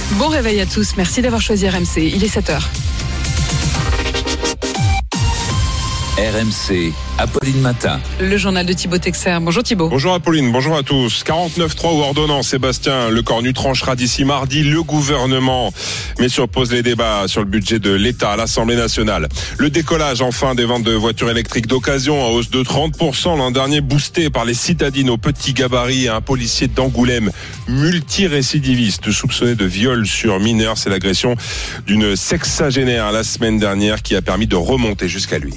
Bon réveil à tous, merci d'avoir choisi RMC, il est 7h. RMC, Apolline Matin. Le journal de Thibaut Texer. Bonjour Thibaut. Bonjour Apolline, bonjour à tous. 49.3 ou ordonnance, Sébastien Lecornu tranchera d'ici mardi. Le gouvernement met sur pause les débats sur le budget de l'État à l'Assemblée nationale. Le décollage enfin des ventes de voitures électriques d'occasion en hausse de 30% l'an dernier, boosté par les citadines au petit gabarit et un policier d'Angoulême multirécidiviste soupçonné de viol sur mineur. C'est l'agression d'une sexagénaire la semaine dernière qui a permis de remonter jusqu'à lui.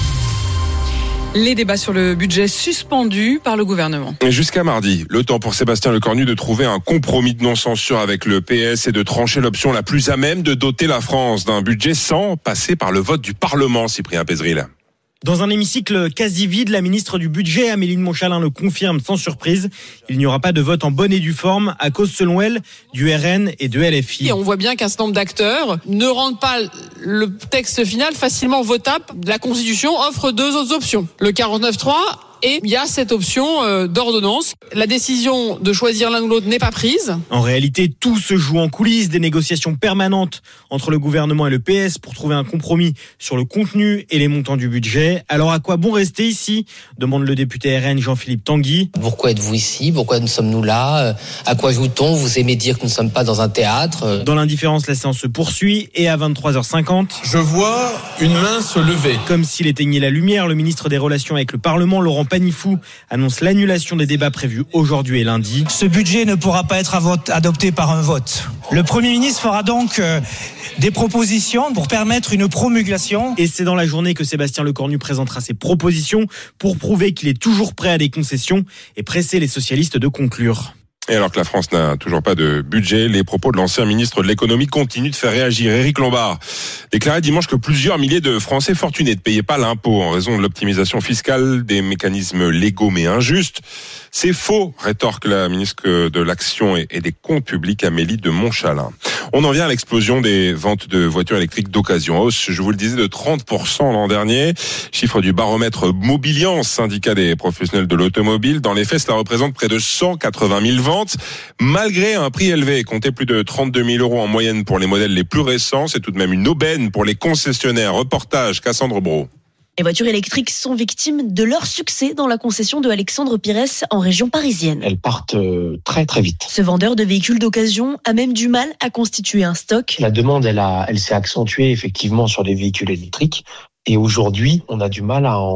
Les débats sur le budget suspendus par le gouvernement. Et jusqu'à mardi, le temps pour Sébastien Lecornu de trouver un compromis de non-censure avec le PS et de trancher l'option la plus à même de doter la France d'un budget sans passer par le vote du Parlement, Cyprien Pézeril. Dans un hémicycle quasi vide, la ministre du Budget, Amélie de Montchalin, le confirme sans surprise. Il n'y aura pas de vote en bonne et due forme à cause, selon elle, du RN et de LFI. Et on voit bien qu'un certain nombre d'acteurs ne rendent pas le texte final facilement votable. La Constitution offre deux autres options. Le 49.3 et il y a cette option d'ordonnance. La décision de choisir l'un ou l'autre n'est pas prise. En réalité, tout se joue en coulisses, des négociations permanentes entre le gouvernement et le PS pour trouver un compromis sur le contenu et les montants du budget. Alors à quoi bon rester ici ? Demande le député RN Jean-Philippe Tanguy. Pourquoi êtes-vous ici ? Pourquoi nous sommes-nous là ? À quoi joue-t-on ? Vous aimez dire que nous ne sommes pas dans un théâtre ? Dans l'indifférence, la séance se poursuit et à 23h50... Je vois une main se lever. Comme s'il éteignait la lumière, le ministre des Relations avec le Parlement, Laurent Panifou, annonce l'annulation des débats prévus aujourd'hui et lundi. Ce budget ne pourra pas être adopté par un vote. Le Premier ministre fera donc des propositions pour permettre une promulgation. Et c'est dans la journée que Sébastien Lecornu présentera ses propositions pour prouver qu'il est toujours prêt à des concessions et presser les socialistes de conclure. Et alors que la France n'a toujours pas de budget, les propos de l'ancien ministre de l'économie continuent de faire réagir. Éric Lombard déclarait dimanche que plusieurs milliers de Français fortunés ne payaient pas l'impôt en raison de l'optimisation fiscale, des mécanismes légaux mais injustes. C'est faux, rétorque la ministre de l'Action et des Comptes publics, Amélie de Montchalin. On en vient à l'explosion des ventes de voitures électriques d'occasion. Hausse, je vous le disais, de 30% l'an dernier. Chiffre du baromètre Mobiliance, syndicat des professionnels de l'automobile. Dans les faits, cela représente près de 180 000 ventes. Malgré un prix élevé, comptez plus de 32 000 € en moyenne pour les modèles les plus récents. C'est tout de même une aubaine pour les concessionnaires. Reportage Cassandre Brault. Les voitures électriques sont victimes de leur succès dans la concession de Alexandre Pires en région parisienne. Elles partent très très vite. Ce vendeur de véhicules d'occasion a même du mal à constituer un stock. La demande, elle s'est accentuée effectivement sur les véhicules électriques. Et aujourd'hui, on a du mal à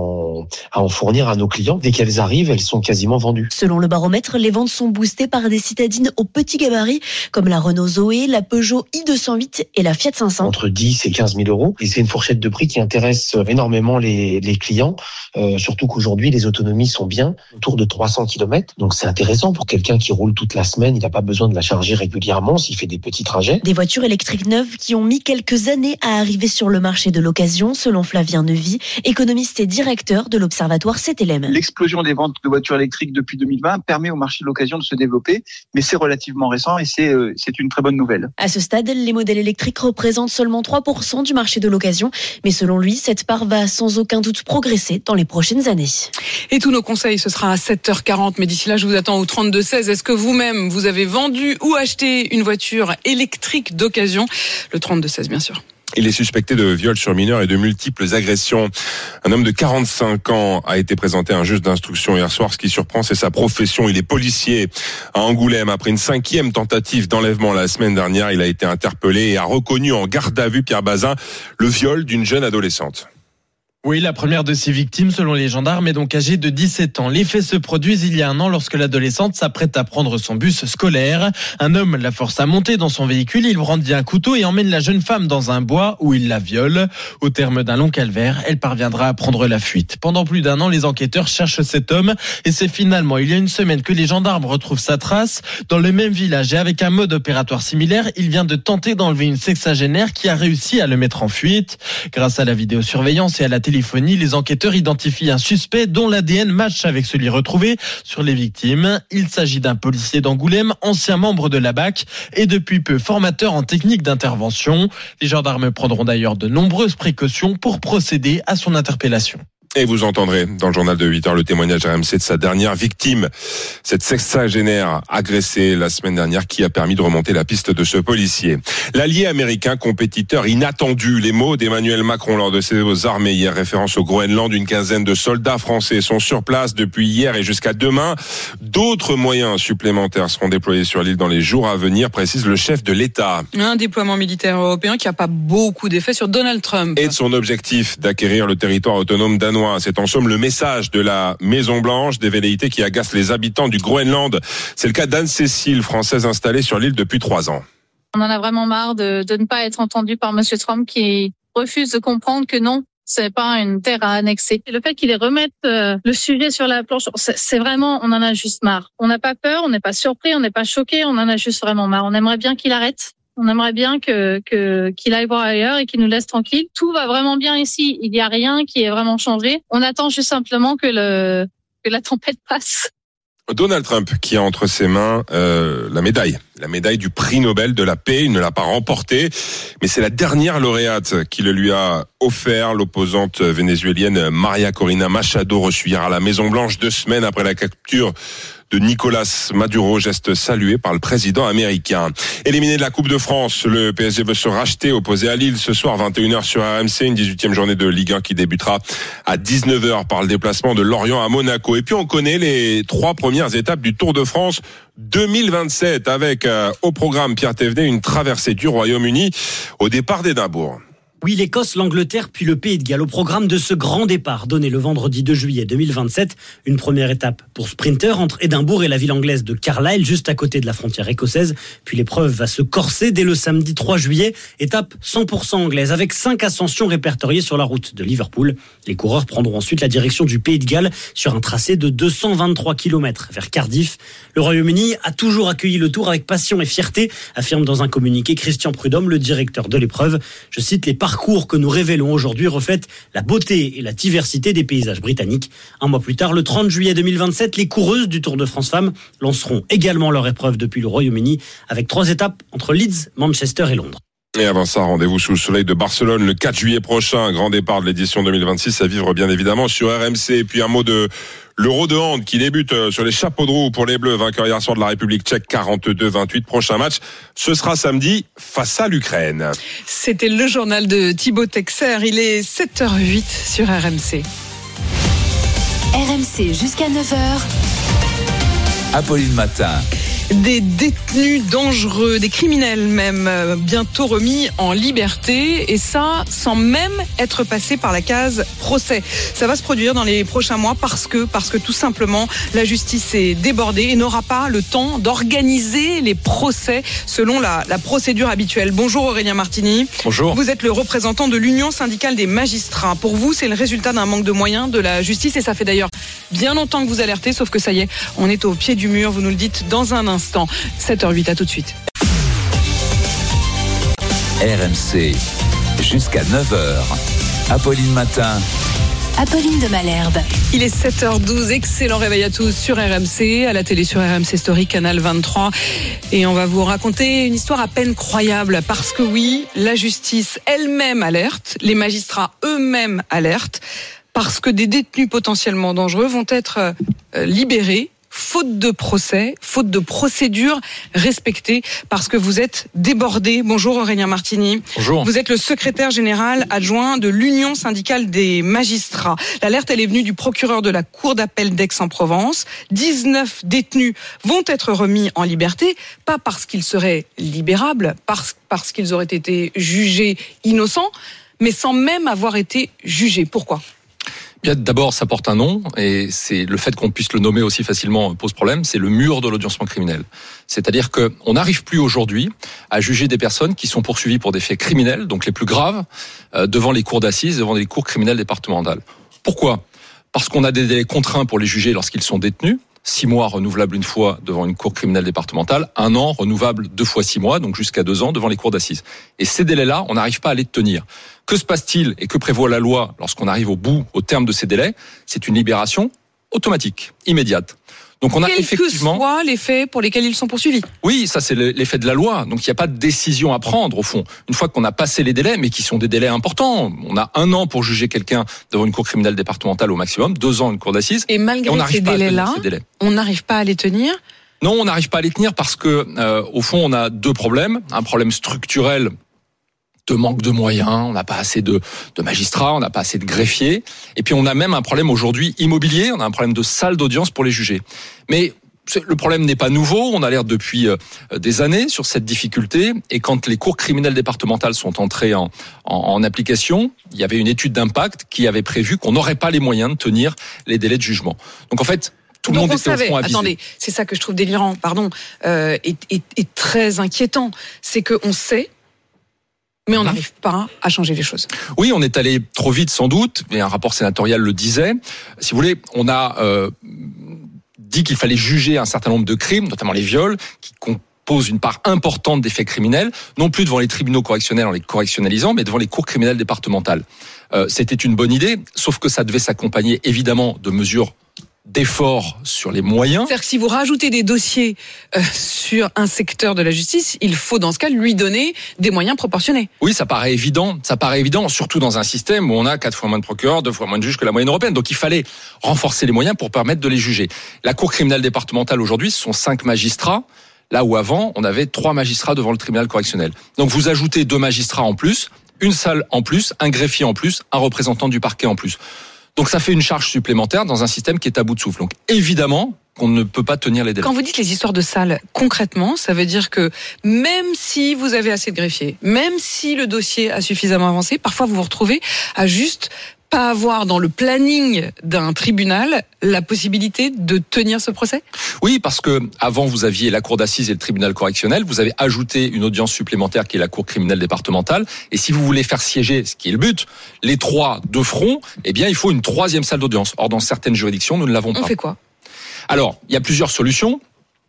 en fournir à nos clients. Dès qu'elles arrivent, elles sont quasiment vendues. Selon le baromètre, les ventes sont boostées par des citadines au petit gabarit, comme la Renault Zoé, la Peugeot i208 et la Fiat 500. Entre 10 et 15 000 €. Et c'est une fourchette de prix qui intéresse énormément les clients. Surtout qu'aujourd'hui, les autonomies sont bien, autour de 300 km. Donc c'est intéressant pour quelqu'un qui roule toute la semaine. Il n'a pas besoin de la charger régulièrement s'il fait des petits trajets. Des voitures électriques neuves qui ont mis quelques années à arriver sur le marché de l'occasion, selon Flavien Neuvy, économiste et directeur de l'Observatoire CTLM. L'explosion des ventes de voitures électriques depuis 2020 permet au marché de l'occasion de se développer, mais c'est relativement récent et c'est une très bonne nouvelle. À ce stade, les modèles électriques représentent seulement 3% du marché de l'occasion, mais selon lui, cette part va sans aucun doute progresser dans les prochaines années. Et tous nos conseils, ce sera à 7h40, mais d'ici là, je vous attends au 32-16. Est-ce que vous-même, vous avez vendu ou acheté une voiture électrique d'occasion ? Le 32-16, bien sûr. Il est suspecté de viol sur mineur et de multiples agressions. Un homme de 45 ans a été présenté à un juge d'instruction hier soir. Ce qui surprend, c'est sa profession. Il est policier à Angoulême. Après une 5e tentative d'enlèvement la semaine dernière, il a été interpellé et a reconnu en garde à vue, Pierre Bazin, le viol d'une jeune adolescente. Oui, la première de ces victimes, selon les gendarmes, est donc âgée de 17 ans. Les faits se produisent il y a un an lorsque l'adolescente s'apprête à prendre son bus scolaire. Un homme la force à monter dans son véhicule, il brandit un couteau et emmène la jeune femme dans un bois où il la viole. Au terme d'un long calvaire, elle parviendra à prendre la fuite. Pendant plus d'un an, les enquêteurs cherchent cet homme et c'est finalement il y a une semaine que les gendarmes retrouvent sa trace dans le même village. Et avec un mode opératoire similaire, il vient de tenter d'enlever une sexagénaire qui a réussi à le mettre en fuite. Grâce à la vidéosurveillance et à la téléphonie, les enquêteurs identifient un suspect dont l'ADN match avec celui retrouvé sur les victimes. Il s'agit d'un policier d'Angoulême, ancien membre de la BAC et depuis peu formateur en technique d'intervention. Les gendarmes prendront d'ailleurs de nombreuses précautions pour procéder à son interpellation. Et vous entendrez dans le journal de 8h le témoignage RMC de sa dernière victime, cette sexagénaire agressée la semaine dernière qui a permis de remonter la piste de ce policier. L'allié américain compétiteur inattendu, les mots d'Emmanuel Macron lors de ses armées hier, référence au Groenland, une quinzaine de soldats français sont sur place depuis hier et jusqu'à demain. D'autres moyens supplémentaires seront déployés sur l'île dans les jours à venir, précise le chef de l'État. Un déploiement militaire européen qui n'a pas beaucoup d'effet sur Donald Trump. Et de son objectif d'acquérir le territoire autonome danois. C'est en somme le message de la Maison-Blanche, des velléités qui agacent les habitants du Groenland. C'est le cas d'Anne-Cécile, française installée sur l'île depuis 3 ans. On en a vraiment marre de ne pas être entendu par M. Trump qui refuse de comprendre que non, c'est pas une terre à annexer. Et le fait qu'il remette le sujet sur la planche, c'est vraiment, on en a juste marre. On n'a pas peur, on n'est pas surpris, on n'est pas choqué, on en a juste vraiment marre. On aimerait bien qu'il arrête. On aimerait bien qu'il aille voir ailleurs et qu'il nous laisse tranquille. Tout va vraiment bien ici. Il n'y a rien qui est vraiment changé. On attend juste simplement que la tempête passe. Donald Trump qui a entre ses mains la médaille du prix Nobel de la paix. Il ne l'a pas remportée, mais c'est la dernière lauréate qui le lui a offert. L'opposante vénézuélienne Maria Corina Machado, reçue hier à la Maison-Blanche 2 semaines après la capture de Nicolas Maduro, geste salué par le président américain. Éliminé de la Coupe de France, le PSG veut se racheter, opposé à Lille ce soir 21h sur RMC, une 18e journée de Ligue 1 qui débutera à 19h par le déplacement de Lorient à Monaco. Et puis on connaît les 3 premières étapes du Tour de France 2027 avec au programme Pierre Thévenet une traversée du Royaume-Uni au départ d'Édimbourg. Oui, l'Écosse, l'Angleterre, puis le Pays de Galles au programme de ce grand départ donné le vendredi 2 juillet 2027. Une première étape pour sprinter entre Édimbourg et la ville anglaise de Carlisle, juste à côté de la frontière écossaise. Puis l'épreuve va se corser dès le samedi 3 juillet. Étape 100% anglaise avec 5 ascensions répertoriées sur la route de Liverpool. Les coureurs prendront ensuite la direction du Pays de Galles sur un tracé de 223 km vers Cardiff. Le Royaume-Uni a toujours accueilli le Tour avec passion et fierté, affirme dans un communiqué Christian Prudhomme, le directeur de l'épreuve. Je cite, les parcours que nous révélons aujourd'hui reflètent la beauté et la diversité des paysages britanniques. Un mois plus tard, le 30 juillet 2027, les coureuses du Tour de France Femmes lanceront également leur épreuve depuis le Royaume-Uni avec 3 étapes entre Leeds, Manchester et Londres. Et avant ça, rendez-vous sous le soleil de Barcelone le 4 juillet prochain. Grand départ de l'édition 2026 à vivre bien évidemment sur RMC. Et puis un mot de l'Euro de hand qui débute sur les chapeaux de roue pour les Bleus. Vainqueur hier soir de la République tchèque 42-28. Prochain match, ce sera samedi face à l'Ukraine. C'était le journal de Thibaut Texer. Il est 7h08 sur RMC. RMC jusqu'à 9h. Apolline Matin. Des détenus dangereux, des criminels même, bientôt remis en liberté, et ça sans même être passé par la case procès. Ça va se produire dans les prochains mois parce que tout simplement la justice est débordée et n'aura pas le temps d'organiser les procès selon la procédure habituelle. Bonjour Aurélien Martini. Bonjour. Vous êtes le représentant de l'Union syndicale des magistrats. Pour vous, c'est le résultat d'un manque de moyens de la justice, et ça fait d'ailleurs bien longtemps que vous alertez, sauf que ça y est, on est au pied du mur, vous nous le dites dans un instant. 7h08, à tout de suite. RMC, jusqu'à 9h. Apolline Matin. Apolline de Malherbe. Il est 7h12, excellent réveil à tous sur RMC, à la télé sur RMC Story, canal 23. Et on va vous raconter une histoire à peine croyable, parce que oui, la justice elle-même alerte, les magistrats eux-mêmes alertent, parce que des détenus potentiellement dangereux vont être libérés, faute de procès, faute de procédure respectée, parce que vous êtes débordés. Bonjour Aurélien Martini. Bonjour. Vous êtes le secrétaire général adjoint de l'Union syndicale des magistrats. L'alerte, elle est venue du procureur de la Cour d'appel d'Aix-en-Provence. 19 détenus vont être remis en liberté, pas parce qu'ils seraient libérables, parce qu'ils auraient été jugés innocents, mais sans même avoir été jugés. Pourquoi ? Bien, d'abord, ça porte un nom, et c'est le fait qu'on puisse le nommer aussi facilement pose problème, c'est le mur de l'audiencement criminel. C'est-à-dire qu'on n'arrive plus aujourd'hui à juger des personnes qui sont poursuivies pour des faits criminels, donc les plus graves, devant les cours d'assises, devant les cours criminelles départementales. Pourquoi ? Parce qu'on a des délais contraints pour les juger lorsqu'ils sont détenus. 6 mois renouvelables une fois devant une cour criminelle départementale, 1 an renouvelable 2 fois 6 mois, donc jusqu'à 2 ans devant les cours d'assises. Et ces délais-là, on n'arrive pas à les tenir. Que se passe-t-il et que prévoit la loi lorsqu'on arrive au terme de ces délais ? C'est une libération automatique, immédiate. Donc on a quels effectivement... que soient les faits pour lesquels ils sont poursuivis. Oui, ça c'est l'effet de la loi. Donc il n'y a pas de décision à prendre au fond. Une fois qu'on a passé les délais, mais qui sont des délais importants, on a 1 an pour juger quelqu'un devant une cour criminelle départementale au maximum, 2 ans une cour d'assises. Et malgré ces délais-là, on n'arrive pas à les tenir. Non, on n'arrive pas à les tenir parce que au fond on a 2 problèmes. Un problème structurel de manque de moyens, on n'a pas assez de magistrats, on n'a pas assez de greffiers. Et puis on a même un problème aujourd'hui immobilier, on a un problème de salle d'audience pour les juger. Mais le problème n'est pas nouveau, on alerte depuis des années sur cette difficulté. Et quand les cours criminelles départementales sont entrées en application, il y avait une étude d'impact qui avait prévu qu'on n'aurait pas les moyens de tenir les délais de jugement. Donc en fait, tout le monde était au fond avisé. Attendez, c'est ça que je trouve délirant, et très inquiétant. C'est qu'on sait, mais on n'arrive pas à changer les choses. Oui, on est allé trop vite sans doute, et un rapport sénatorial le disait. Si vous voulez, on a dit qu'il fallait juger un certain nombre de crimes, notamment les viols, qui composent une part importante des faits criminels, non plus devant les tribunaux correctionnels en les correctionnalisant, mais devant les cours criminelles départementales. C'était une bonne idée, sauf que ça devait s'accompagner évidemment de mesures d'efforts sur les moyens. C'est-à-dire que si vous rajoutez des dossiers sur un secteur de la justice, il faut dans ce cas lui donner des moyens proportionnés. Oui, ça paraît évident, surtout dans un système où on a 4 fois moins de procureurs, 2 fois moins de juges que la moyenne européenne. Donc il fallait renforcer les moyens pour permettre de les juger. La cour criminelle départementale aujourd'hui, ce sont 5 magistrats, là où avant, on avait 3 magistrats devant le tribunal correctionnel. Donc vous ajoutez 2 magistrats en plus, une salle en plus, un greffier en plus, un représentant du parquet en plus. Donc ça fait une charge supplémentaire dans un système qui est à bout de souffle. Donc évidemment qu'on ne peut pas tenir les délais. Quand vous dites les histoires de salles, concrètement, ça veut dire que même si vous avez assez de greffiers, même si le dossier a suffisamment avancé, parfois vous vous retrouvez à juste pas avoir dans le planning d'un tribunal la possibilité de tenir ce procès ? Oui, parce que avant vous aviez la cour d'assises et le tribunal correctionnel, vous avez ajouté une audience supplémentaire qui est la cour criminelle départementale, et si vous voulez faire siéger, ce qui est le but, les 3 de front, eh bien il faut une 3e salle d'audience. Or dans certaines juridictions, nous ne l'avons pas. On fait quoi ? Alors, il y a plusieurs solutions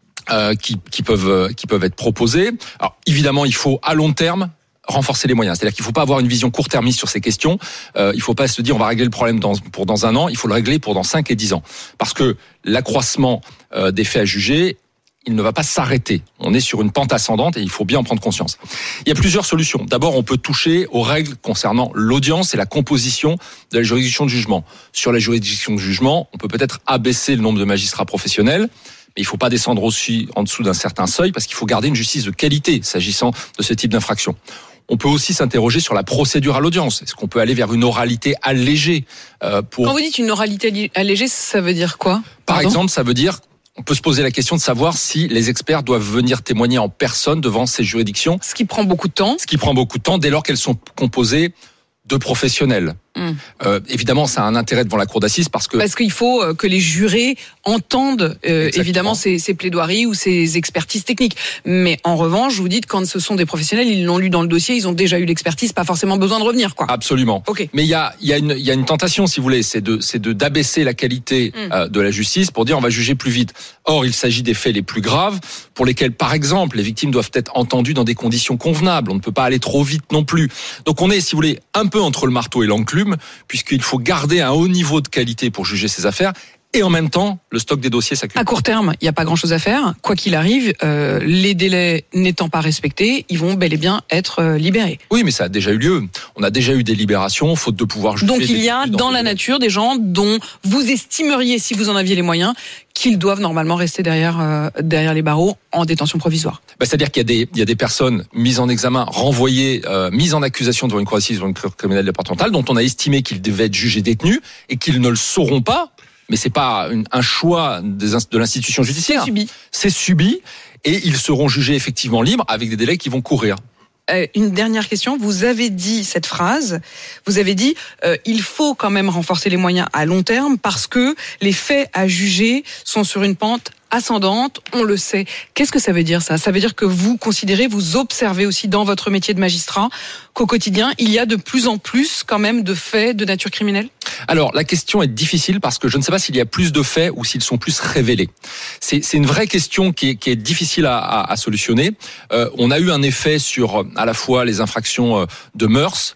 qui peuvent être proposées. Alors évidemment, il faut à long terme renforcer les moyens. C'est-à-dire qu'il ne faut pas avoir une vision court-termiste sur ces questions. Il ne faut pas se dire on va régler le problème pour dans 1 an. Il faut le régler pour dans 5 et 10 ans. Parce que l'accroissement des faits à juger, il ne va pas s'arrêter. On est sur une pente ascendante et il faut bien en prendre conscience. Il y a plusieurs solutions. D'abord, on peut toucher aux règles concernant l'audience et la composition de la juridiction de jugement. Sur la juridiction de jugement, on peut peut-être abaisser le nombre de magistrats professionnels, mais il ne faut pas descendre aussi en dessous d'un certain seuil parce qu'il faut garder une justice de qualité s'agissant de ce type d'infraction. On peut aussi s'interroger sur la procédure à l'audience. Est-ce qu'on peut aller vers une oralité allégée pour... Quand vous dites une oralité allégée, ça veut dire quoi ? Par exemple, ça veut dire... On peut se poser la question de savoir si les experts doivent venir témoigner en personne devant ces juridictions. Ce qui prend beaucoup de temps. Dès lors qu'elles sont composées de professionnels. Évidemment, ça a un intérêt devant la cour d'assises parce qu'il faut que les jurés entendent évidemment ces plaidoiries ou ces expertises techniques. Mais en revanche, vous dites quand ce sont des professionnels, ils l'ont lu dans le dossier, ils ont déjà eu l'expertise, pas forcément besoin de revenir, quoi. Absolument. Okay. Mais il y a une tentation, si vous voulez, c'est d'abaisser la qualité de la justice pour dire on va juger plus vite. Or, il s'agit des faits les plus graves pour lesquels, par exemple, les victimes doivent être entendues dans des conditions convenables. On ne peut pas aller trop vite non plus. Donc on est, si vous voulez, un peu entre le marteau et l'enclume, puisqu'il faut garder un haut niveau de qualité pour juger ces affaires, et en même temps, le stock des dossiers s'accumule. À court terme, il n'y a pas grand-chose à faire. Quoi qu'il arrive, les délais n'étant pas respectés, ils vont bel et bien être libérés. Oui, mais ça a déjà eu lieu. On a déjà eu des libérations, faute de pouvoir juger. Donc il y a dans la nature des gens dont vous estimeriez, si vous en aviez les moyens, qu'ils doivent normalement rester derrière les barreaux en détention provisoire. C'est-à-dire qu'il y a des personnes mises en examen, renvoyées, mises en accusation devant une cour d'assises, devant une cour criminelle départementale, dont on a estimé qu'ils devaient être jugés détenus et qu'ils ne le sauront pas. Mais c'est pas un choix de l'institution judiciaire. C'est subi et ils seront jugés effectivement libres avec des délais qui vont courir. Une dernière question. Vous avez dit cette phrase. Vous avez dit il faut quand même renforcer les moyens à long terme parce que les faits à juger sont sur une pente ascendante, on le sait. Qu'est-ce que ça veut dire ça ? Ça veut dire que vous considérez, vous observez aussi dans votre métier de magistrat qu'au quotidien, il y a de plus en plus quand même de faits de nature criminelle ? Alors, la question est difficile parce que je ne sais pas s'il y a plus de faits ou s'ils sont plus révélés. C'est une vraie question qui est difficile à solutionner. On a eu un effet sur à la fois les infractions de mœurs,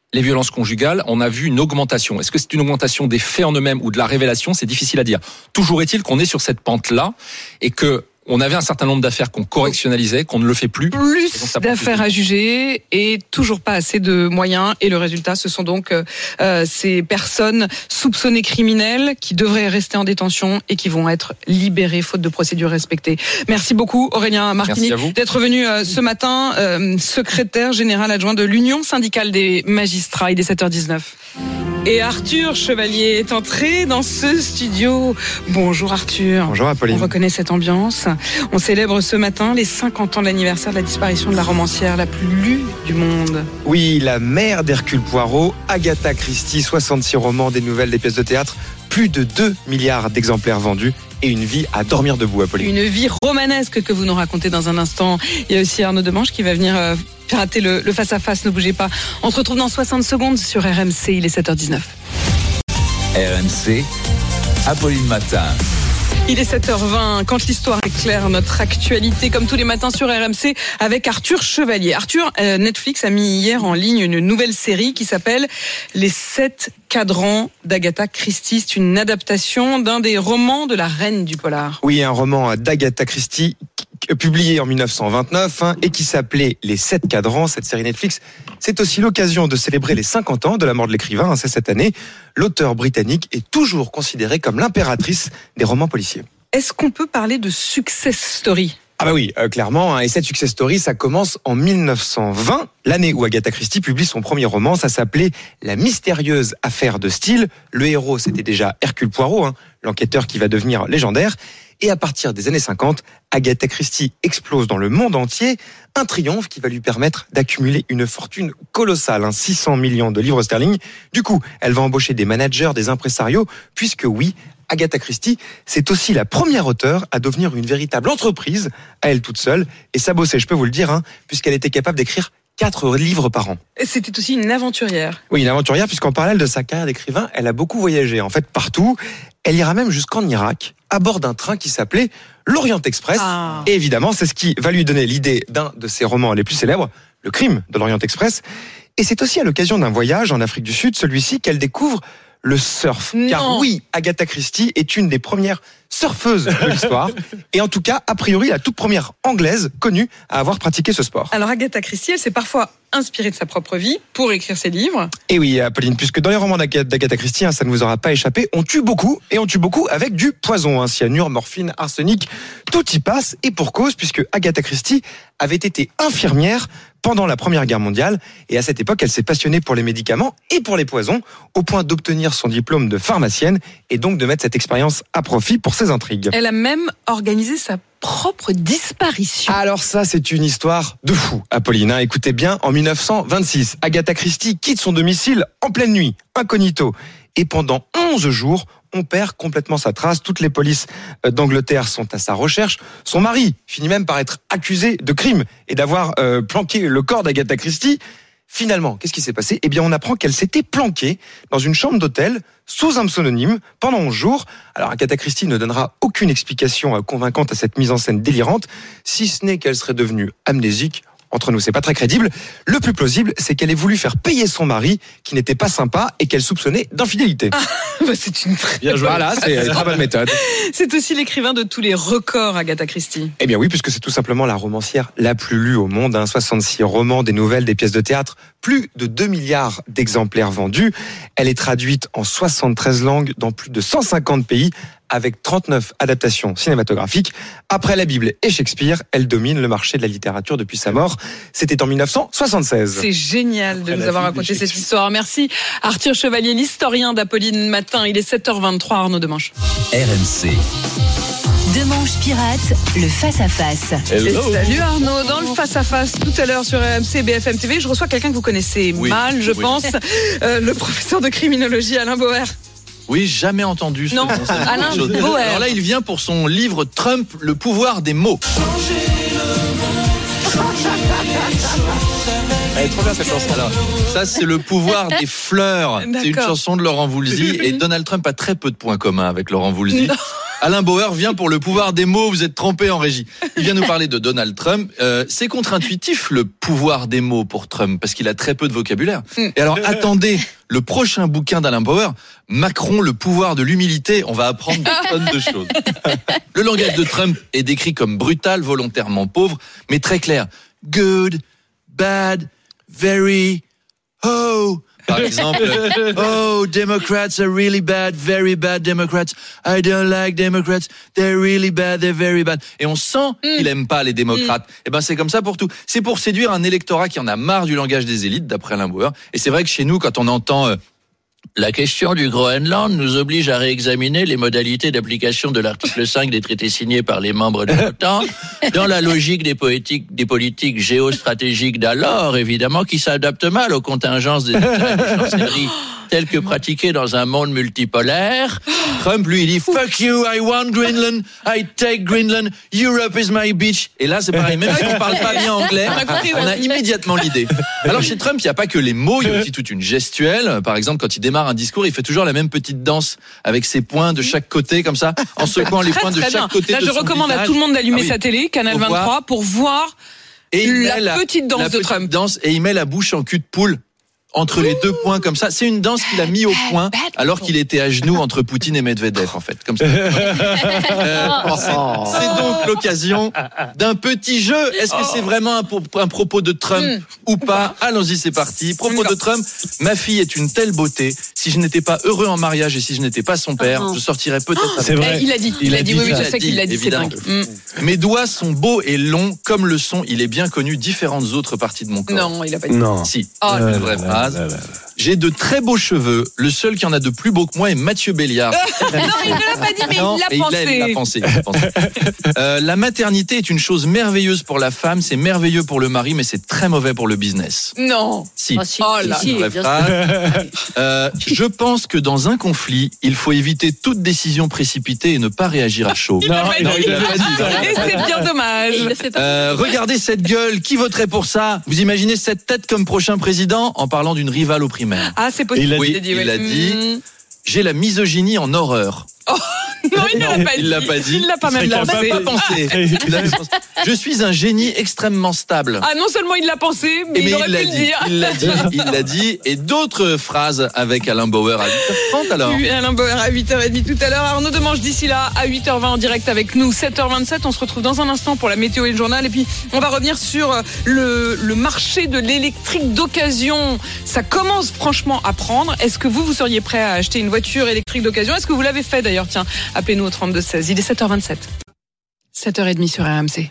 les violences conjugales, on a vu une augmentation. Est-ce que c'est une augmentation des faits en eux-mêmes ou de la révélation ? C'est difficile à dire. Toujours est-il qu'on est sur cette pente-là et que on avait un certain nombre d'affaires qu'on correctionnalisait, qu'on ne le fait plus. Plus d'affaires à juger et toujours pas assez de moyens. Et le résultat, ce sont donc ces personnes soupçonnées criminelles qui devraient rester en détention et qui vont être libérées faute de procédures respectées. Merci beaucoup Aurélien Martini d'être venu ce matin, secrétaire général adjoint de l'Union syndicale des magistrats. Il est 7h19. Et Arthur Chevalier est entré dans ce studio. Bonjour Arthur. Bonjour Apolline. On reconnaît cette ambiance. On célèbre ce matin les 50 ans de l'anniversaire de la disparition de la romancière la plus lue du monde. Oui, la mère d'Hercule Poirot, Agatha Christie, 66 romans, des nouvelles, des pièces de théâtre, plus de 2 milliards d'exemplaires vendus et une vie à dormir debout, Apolline. Une vie romanesque que vous nous racontez dans un instant. Il y a aussi Arnaud Demange qui va venir pirater le face-à-face, ne bougez pas. On se retrouve dans 60 secondes sur RMC, il est 7h19. RMC, Apolline Matin. Il est 7h20, quand l'histoire éclaire notre actualité, comme tous les matins sur RMC, avec Arthur Chevalier. Arthur, Netflix a mis hier en ligne une nouvelle série qui s'appelle Les 7 cadrans d'Agatha Christie. C'est une adaptation d'un des romans de la reine du polar. Oui, un roman d'Agatha Christie publié en 1929 et qui s'appelait Les 7 cadrans, cette série Netflix. C'est aussi l'occasion de célébrer les 50 ans de la mort de l'écrivain. C'est cette année. L'auteur britannique est toujours considérée comme l'impératrice des romans policiers. Est-ce qu'on peut parler de success story ? Ah bah oui, clairement. Et cette success story, ça commence en 1920, l'année où Agatha Christie publie son premier roman. Ça s'appelait La mystérieuse affaire de Steele. Le héros, c'était déjà Hercule Poirot, l'enquêteur qui va devenir légendaire. Et à partir des années 50, Agatha Christie explose dans le monde entier. Un triomphe qui va lui permettre d'accumuler une fortune colossale, 600 millions de livres sterling. Du coup, elle va embaucher des managers, des impresarios, puisque oui, Agatha Christie, c'est aussi la première auteure à devenir une véritable entreprise, à elle toute seule. Et ça bossait, je peux vous le dire, puisqu'elle était capable d'écrire 4 livres par an. C'était aussi une aventurière. Oui, une aventurière, puisqu'en parallèle de sa carrière d'écrivain, elle a beaucoup voyagé, en fait partout. Elle ira même jusqu'en Irak, à bord d'un train qui s'appelait l'Orient Express. Et évidemment, c'est ce qui va lui donner l'idée d'un de ses romans les plus célèbres, Le Crime de l'Orient Express. Et c'est aussi à l'occasion d'un voyage en Afrique du Sud, celui-ci, qu'elle découvre le surf. Non. Car oui, Agatha Christie est une des premières surfeuses de l'histoire. Et en tout cas, a priori, la toute première anglaise connue à avoir pratiqué ce sport. Alors Agatha Christie, elle s'est parfois inspirée de sa propre vie pour écrire ses livres. Et oui, Apolline, puisque dans les romans d'Agatha Christie, ça ne vous aura pas échappé, on tue beaucoup avec du poison. Cyanure, morphine, arsenic, tout y passe. Et pour cause, puisque Agatha Christie avait été infirmière pendant la Première Guerre mondiale. Et à cette époque, elle s'est passionnée pour les médicaments et pour les poisons, au point d'obtenir son diplôme de pharmacienne et donc de mettre cette expérience à profit pour ses intrigues. Elle a même organisé sa propre disparition. Alors ça, c'est une histoire de fou, Apolline. Écoutez bien, en 1926, Agatha Christie quitte son domicile en pleine nuit, incognito. Et pendant 11 jours, on perd complètement sa trace. Toutes les polices d'Angleterre sont à sa recherche. Son mari finit même par être accusé de crime et d'avoir planqué le corps d'Agatha Christie. Finalement, qu'est-ce qui s'est passé ? Eh bien, on apprend qu'elle s'était planquée dans une chambre d'hôtel sous un pseudonyme pendant 11 jours. Alors, Agatha Christie ne donnera aucune explication convaincante à cette mise en scène délirante, si ce n'est qu'elle serait devenue amnésique. Entre nous, c'est pas très crédible. Le plus plausible, c'est qu'elle ait voulu faire payer son mari, qui n'était pas sympa et qu'elle soupçonnait d'infidélité. C'est une très Voilà, c'est une très bonne méthode. C'est aussi l'écrivain de tous les records, Agatha Christie. Eh bien oui, puisque c'est tout simplement la romancière la plus lue au monde. 66 romans, des nouvelles, des pièces de théâtre, plus de 2 milliards d'exemplaires vendus. Elle est traduite en 73 langues dans plus de 150 pays, avec 39 adaptations cinématographiques. Après la Bible et Shakespeare, elle domine le marché de la littérature depuis sa mort. C'était en 1976. C'est génial de nous avoir raconté cette histoire. Merci Arthur Chevalier, l'historien d'Apolline Matin. Il est 7h23, Arnaud Demange. RMC. Demange pirate, le face-à-face. Salut Arnaud, dans le face-à-face tout à l'heure sur RMC BFM TV, je reçois quelqu'un que vous connaissez mal, je pense, le professeur de criminologie Alain Bauer. Oui, jamais entendu ce Non, Alain Bauer. Alors là, il vient pour son livre Trump, le pouvoir des mots. Elle est trop bien cette chanson. Alors, ça, c'est le pouvoir des fleurs. D'accord. C'est une chanson de Laurent Voulzy. Et Donald Trump a très peu de points communs avec Laurent Voulzy. Alain Bauer vient pour le pouvoir des mots, vous êtes trompé en régie. Il vient nous parler de Donald Trump. C'est contre-intuitif le pouvoir des mots pour Trump, parce qu'il a très peu de vocabulaire. Et alors attendez le prochain bouquin d'Alain Bauer, Macron, le pouvoir de l'humilité. On va apprendre des tonnes de choses. Le langage de Trump est décrit comme brutal, volontairement pauvre, mais très clair. Good, bad, very, oh. Par exemple, oh, Democrats are really bad, very bad Democrats. I don't like Democrats. They're really bad, they're very bad. Et on sent qu'il aime pas les démocrates. Et ben, c'est comme ça pour tout. C'est pour séduire un électorat qui en a marre du langage des élites, d'après Alain Bauer. Et c'est vrai que chez nous, quand on entend la question du Groenland nous oblige à réexaminer les modalités d'application de l'article 5 des traités signés par les membres de l'OTAN, dans la logique des politiques géostratégiques d'alors, évidemment, qui s'adaptent mal aux contingences des États et des chancelleries telles que pratiquées dans un monde multipolaire. Trump, lui, il dit « Fuck you, I want Greenland, I take Greenland, Europe is my beach ». Et là, c'est pareil, même si on parle pas bien anglais, on a immédiatement l'idée. Alors, chez Trump, il n'y a pas que les mots, il y a aussi toute une gestuelle. Par exemple, quand il démarre un discours, il fait toujours la même petite danse avec ses poings de chaque côté, comme ça, en secouant les poings de chaque côté. Là, je recommande à tout le monde d'allumer sa télé, Canal 23, pour voir la petite danse de Trump. Et il met la bouche en cul de poule entre les deux points comme ça. C'est une danse qu'il a mis au point alors qu'il était à genoux entre Poutine et Medvedev, en fait. Comme ça. C'est donc l'occasion d'un petit jeu. Est-ce que c'est vraiment un propos de Trump ou pas? Allons-y, c'est parti. Propos de Trump. Ma fille est une telle beauté. Si je n'étais pas heureux en mariage et si je n'étais pas son père, je sortirais peut-être avec. C'est vrai. Il a dit, oui, je sais qu'il l'a dit, évidemment. Mes doigts sont beaux et longs comme le son. Il est bien connu différentes autres parties de mon corps. Non, il a pas dit. Non. Si. C'est une vraie phrase. J'ai de très beaux cheveux. Le seul qui en a de plus beaux que moi est Mathieu Béliard. Non, il ne l'a pas dit, mais il l'a pensé. La maternité est une chose merveilleuse pour la femme, c'est merveilleux pour le mari, mais c'est très mauvais pour le business. Non. Si. Oh là. Une vraie phrase. Je pense que dans un conflit, il faut éviter toute décision précipitée et ne pas réagir à chaud. Il l'a pas dit. Et c'est bien dommage. Regardez cette gueule. Qui voterait pour ça? Vous imaginez cette tête comme prochain président en parlant d'une rivale au primaire. Ah, c'est possible. Il a dit, j'ai la misogynie en horreur. Oh, non, il ne l'a pas dit. Il l'a pas même pensé. Je suis un génie extrêmement stable. Ah, non seulement il l'a pensé, mais il aurait pu le dire. Il l'a dit. Et d'autres phrases avec Alain Bauer à 8h30 alors. Oui, Alain Bauer à 8h30 tout à l'heure. Arnaud Demange d'ici là à 8h20 en direct avec nous. 7h27, on se retrouve dans un instant pour la météo et le journal. Et puis, on va revenir sur le marché de l'électrique d'occasion. Ça commence franchement à prendre. Est-ce que vous seriez prêt à acheter une voiture électrique d'occasion? Est-ce que vous l'avez fait d'ailleurs? Tiens, appelez-nous au 32-16. Il est 7h27. 7h30 sur RMC.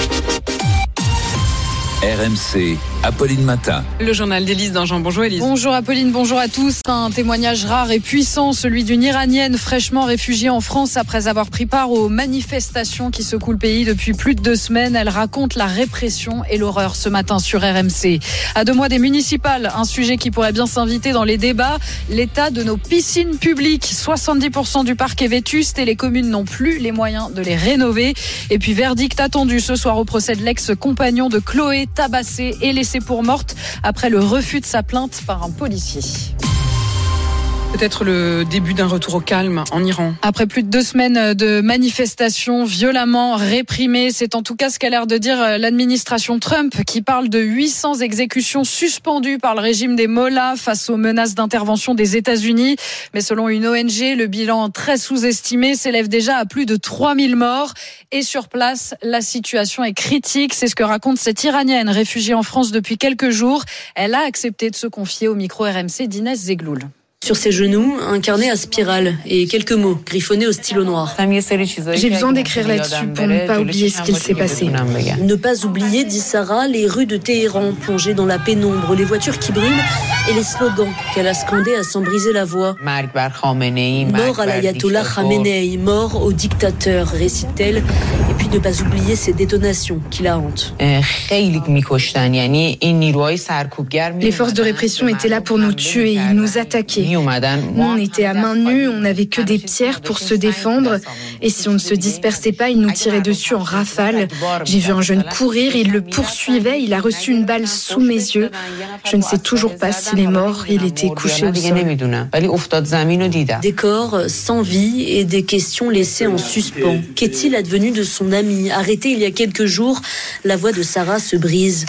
RMC, Apolline Matin. Le journal d'Élise Dangean. Bonjour Élise. Bonjour Apolline, bonjour à tous. Un témoignage rare et puissant, celui d'une Iranienne fraîchement réfugiée en France après avoir pris part aux manifestations qui secouent le pays depuis plus de 2 semaines. Elle raconte la répression et l'horreur ce matin sur RMC. À 2 mois des municipales, un sujet qui pourrait bien s'inviter dans les débats, l'état de nos piscines publiques. 70% du parc est vétuste et les communes n'ont plus les moyens de les rénover. Et puis verdict attendu ce soir au procès de l'ex-compagnon de Chloé, tabassée et laissée pour morte après le refus de sa plainte par un policier. Peut-être le début d'un retour au calme en Iran. Après plus de 2 semaines de manifestations violemment réprimées, c'est en tout cas ce qu'a l'air de dire l'administration Trump, qui parle de 800 exécutions suspendues par le régime des mollahs face aux menaces d'intervention des États-Unis. Mais selon une ONG, le bilan très sous-estimé s'élève déjà à plus de 3000 morts. Et sur place, la situation est critique. C'est ce que raconte cette Iranienne réfugiée en France depuis quelques jours. Elle a accepté de se confier au micro RMC d'Inès Zegloul. Sur ses genoux, un carnet à spirale et quelques mots griffonnés au stylo noir. J'ai besoin d'écrire là-dessus pour ne pas oublier ce qu'il s'est passé. Ne pas oublier, dit Sarah, les rues de Téhéran plongées dans la pénombre, les voitures qui brûlent et les slogans qu'elle a scandés à s'en briser la voix. Mort à l'ayatollah Khamenei, mort au dictateur, récite-t-elle. Et Et puis ne pas oublier ces détonations qui la hantent. Les forces de répression étaient là pour nous tuer, ils nous attaquaient. Nous, on était à main nue, on n'avait que des pierres pour se défendre. Et si on ne se dispersait pas, ils nous tiraient dessus en rafale. J'ai vu un jeune courir, il le poursuivait, il a reçu une balle sous mes yeux. Je ne sais toujours pas s'il est mort, il était couché au sol. Des corps sans vie et des questions laissées en suspens. Qu'est-il advenu de son ami, arrêté il y a quelques jours? La voix de Sarah se brise.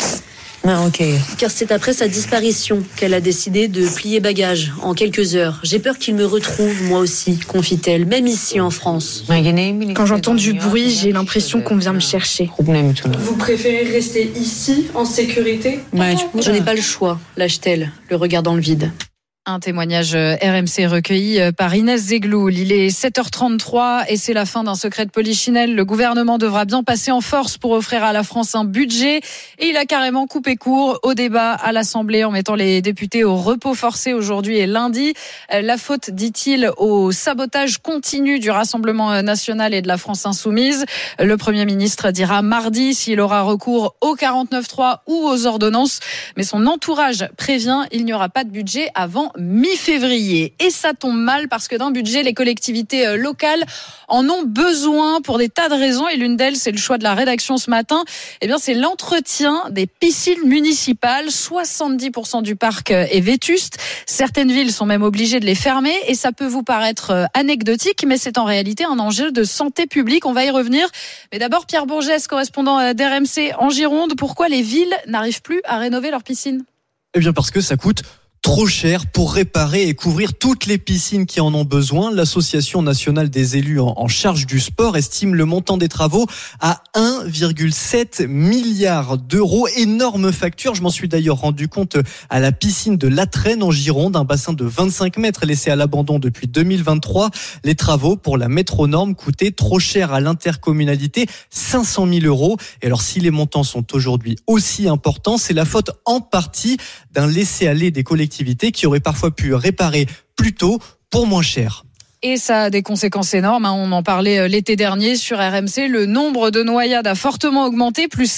Car c'est après sa disparition qu'elle a décidé de plier bagage en quelques heures. J'ai peur qu'il me retrouve, moi aussi, confie-t-elle, même ici en France. Quand j'entends du bruit, j'ai l'impression qu'on vient me chercher. Vous préférez rester ici, en sécurité? Je n'ai pas le choix, lâche-t-elle, le regard dans le vide. Un témoignage RMC recueilli par Inès Zegloul. Il est 7h33 et c'est la fin d'un secret de polichinelle. Le gouvernement devra bien passer en force pour offrir à la France un budget. Et il a carrément coupé court au débat à l'Assemblée en mettant les députés au repos forcé aujourd'hui et lundi. La faute, dit-il, au sabotage continu du Rassemblement national et de la France insoumise. Le Premier ministre dira mardi s'il aura recours au 49.3 ou aux ordonnances. Mais son entourage prévient, il n'y aura pas de budget avant mi-février. Et ça tombe mal parce que d'un budget, les collectivités locales en ont besoin pour des tas de raisons. Et l'une d'elles, c'est le choix de la rédaction ce matin. Eh bien, c'est l'entretien des piscines municipales. 70% du parc est vétuste. Certaines villes sont même obligées de les fermer. Et ça peut vous paraître anecdotique, mais c'est en réalité un enjeu de santé publique. On va y revenir. Mais d'abord, Pierre Bourgès, correspondant d'RMC en Gironde. Pourquoi les villes n'arrivent plus à rénover leurs piscines? Eh bien, parce que ça coûte trop cher pour réparer et couvrir toutes les piscines qui en ont besoin. L'Association nationale des élus en charge du sport estime le montant des travaux à 1,7 milliard d'euros. Énorme facture. Je m'en suis d'ailleurs rendu compte à la piscine de Latresne en Gironde, un bassin de 25 mètres laissé à l'abandon depuis 2023. Les travaux pour la mettre aux normes coûtaient trop cher à l'intercommunalité, 500 000 euros. Et alors si les montants sont aujourd'hui aussi importants, c'est la faute en partie d'un laisser-aller des collectivités qui auraient parfois pu réparer plus tôt pour moins cher. Et ça a des conséquences énormes. On en parlait l'été dernier sur RMC. Le nombre de noyades a fortement augmenté, plus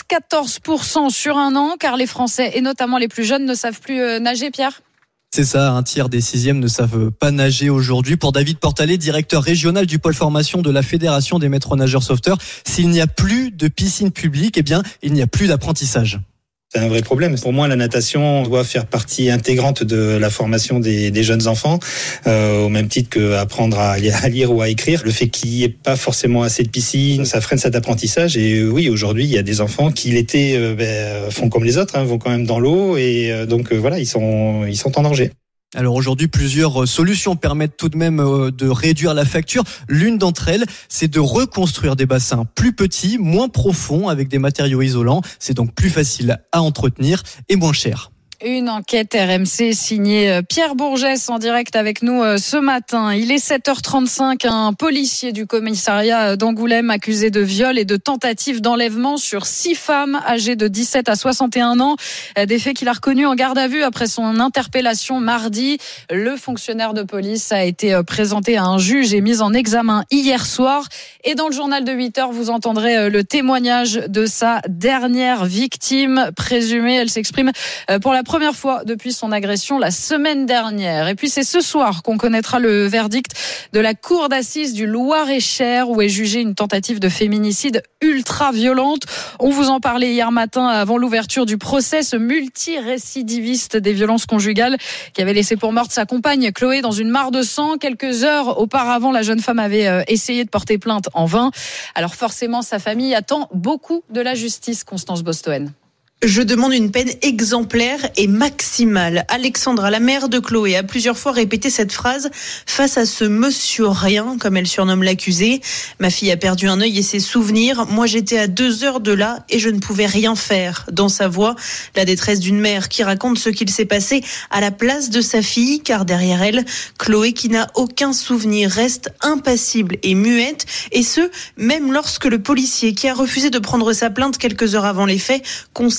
14% sur un an, car les Français, et notamment les plus jeunes, ne savent plus nager, Pierre. C'est ça, un tiers des 6e ne savent pas nager aujourd'hui. Pour David Portalet, directeur régional du pôle formation de la Fédération des maîtres nageurs sauveteurs, s'il n'y a plus de piscine publique, eh bien, il n'y a plus d'apprentissage. C'est un vrai problème. Pour moi, la natation doit faire partie intégrante de la formation des jeunes enfants, au même titre qu'apprendre à lire ou à écrire. Le fait qu'il n'y ait pas forcément assez de piscines, ça freine cet apprentissage. Et oui, aujourd'hui, il y a des enfants qui l'été font comme les autres, vont quand même dans l'eau et donc voilà, ils sont en danger. Alors aujourd'hui, plusieurs solutions permettent tout de même de réduire la facture. L'une d'entre elles, c'est de reconstruire des bassins plus petits, moins profonds, avec des matériaux isolants. C'est donc plus facile à entretenir et moins cher. Une enquête RMC signée Pierre Bourgès en direct avec nous ce matin. Il est 7h35. Un policier du commissariat d'Angoulême accusé de viol et de tentative d'enlèvement sur 6 femmes âgées de 17 à 61 ans. Des faits qu'il a reconnus en garde à vue après son interpellation mardi. Le fonctionnaire de police a été présenté à un juge et mis en examen hier soir. Et dans le journal de 8h, vous entendrez le témoignage de sa dernière victime présumée. Elle s'exprime pour la première fois depuis son agression la semaine dernière. Et puis c'est ce soir qu'on connaîtra le verdict de la cour d'assises du Loir-et-Cher où est jugée une tentative de féminicide ultra violente. On vous en parlait hier matin avant l'ouverture du procès, ce multirécidiviste des violences conjugales qui avait laissé pour morte sa compagne Chloé dans une mare de sang. Quelques heures auparavant, la jeune femme avait essayé de porter plainte en vain. Alors forcément, sa famille attend beaucoup de la justice, Constance Bostoen. Je demande une peine exemplaire et maximale. Alexandra, la mère de Chloé, a plusieurs fois répété cette phrase face à ce monsieur rien, comme elle surnomme l'accusé. Ma fille a perdu un œil et ses souvenirs. Moi, j'étais à 2 heures de là et je ne pouvais rien faire. Dans sa voix, la détresse d'une mère qui raconte ce qu'il s'est passé à la place de sa fille, car derrière elle, Chloé, qui n'a aucun souvenir, reste impassible et muette. Et ce, même lorsque le policier qui a refusé de prendre sa plainte quelques heures avant les faits concède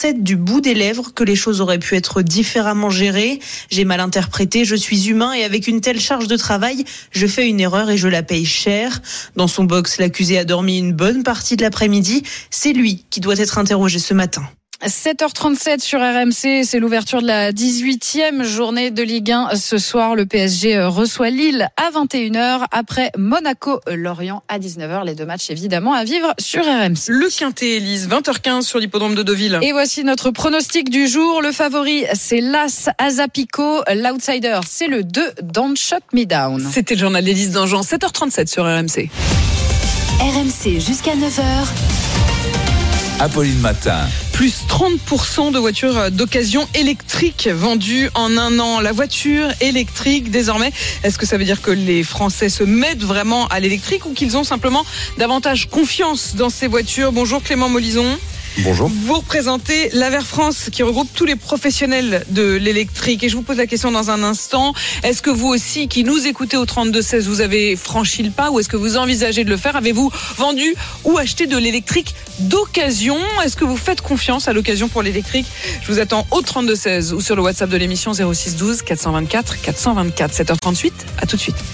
concède du bout des lèvres que les choses auraient pu être différemment gérées. J'ai mal interprété, je suis humain et avec une telle charge de travail, je fais une erreur et je la paye cher. Dans son box, l'accusé a dormi une bonne partie de l'après-midi. C'est lui qui doit être interrogé ce matin. 7h37 sur RMC, c'est l'ouverture de la 18e journée de Ligue 1. Ce soir, le PSG reçoit Lille à 21h, après Monaco-Lorient à 19h. Les deux matchs, évidemment, à vivre sur RMC. Le Quintet, Elise, 20h15 sur l'hippodrome de Deauville. Et voici notre pronostic du jour. Le favori, c'est l'As Azapico. L'outsider, c'est le 2 Don't Shut Me Down. C'était le journal d'Élise Dangean, 7h37 sur RMC. RMC jusqu'à 9h. Apolline Matin. Plus 30% de voitures d'occasion électriques vendues en un an. La voiture électrique, désormais, est-ce que ça veut dire que les Français se mettent vraiment à l'électrique ou qu'ils ont simplement davantage confiance dans ces voitures? Bonjour Clément Molison. Bonjour. Vous représentez l'Aver France qui regroupe tous les professionnels de l'électrique. Et je vous pose la question dans un instant. Est-ce que vous aussi, qui nous écoutez au 32-16, vous avez franchi le pas ou est-ce que vous envisagez de le faire? Avez-vous vendu ou acheté de l'électrique d'occasion? Est-ce que vous faites confiance à l'occasion pour l'électrique? Je vous attends au 32-16 ou sur le WhatsApp de l'émission 06 12 424 424. 7h38, à tout de suite.